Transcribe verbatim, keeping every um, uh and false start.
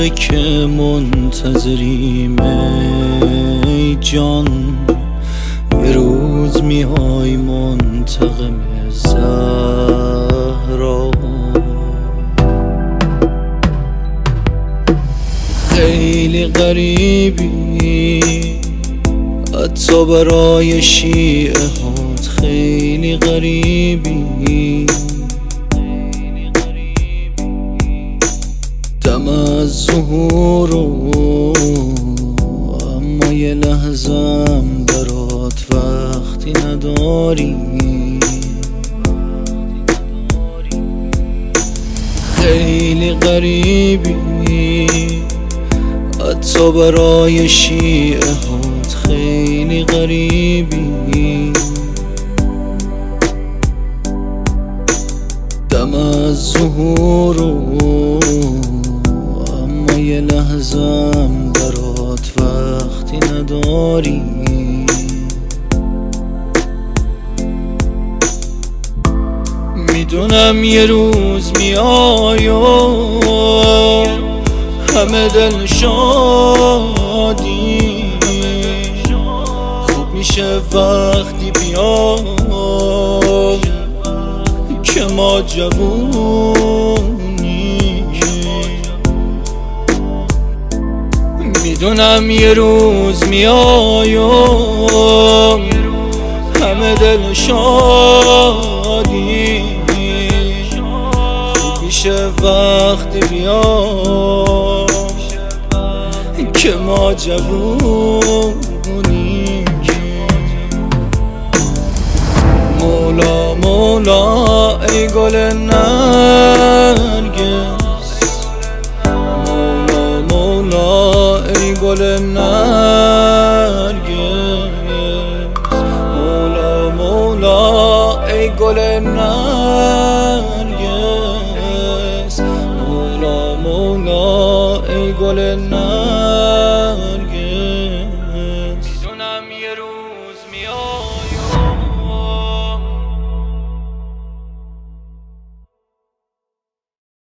عمره که منتظریم ای جان، یه روز میای منتقم زهرا. خیلی غریبی حتی برای شیعه هات، خیلی غریبی دم از ظهور، اما یه لحظم برات وقتی نداری. خیلی غریبی حتی برای شیعه هات، خیلی غریبی دم از ظهور، اما یه لحظم برات وقتی نداری. میدونم یه روز میای و همه دل شادی، خوب میشه وقتی بیام که ما جوونی. میدونم یه روز میای و همه دل شادی، خوب میشه وقتی بیام که ما جوونی. مولا مولا ای گل نرگس، مولا مولا ای گل نرگس، مولا مولا ای گل نرگس، مولا مولا ای گل نرگس.